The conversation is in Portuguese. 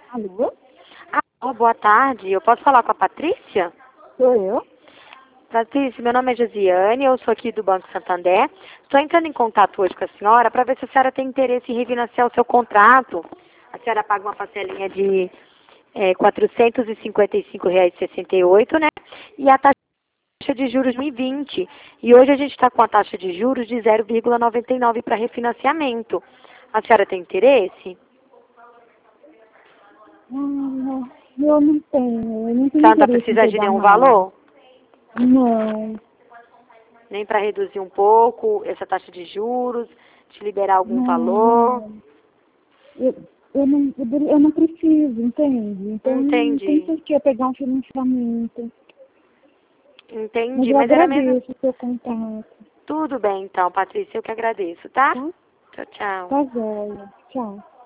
Alô? Boa tarde. Eu posso falar com a Patrícia? Sou eu? Patrícia, meu nome é Josiane, eu sou aqui do Banco Santander. Estou entrando em contato hoje com a senhora para ver se a senhora tem interesse em refinanciar o seu contrato. A senhora paga uma parcelinha de R$ 455,68, né? E a taxa de juros 2020. E hoje a gente está com a taxa de juros de 0,99 para refinanciamento. A senhora tem interesse? Eu não tenho. Eu não A tenho senhora não interesse em precisa de pegar nenhum mais. valor? Não. Nem para reduzir um pouco essa taxa de juros, te liberar algum Não, valor? não. Eu não preciso, entende? Então não tem Entendi. por que eu pegar um financiamento. Mas Entendi, eu mas era mesmo. agradeço o seu contato. Tudo bem então, Patrícia, eu que agradeço, tá? Tá? Tchau, tchau. Tá joia. Tchau.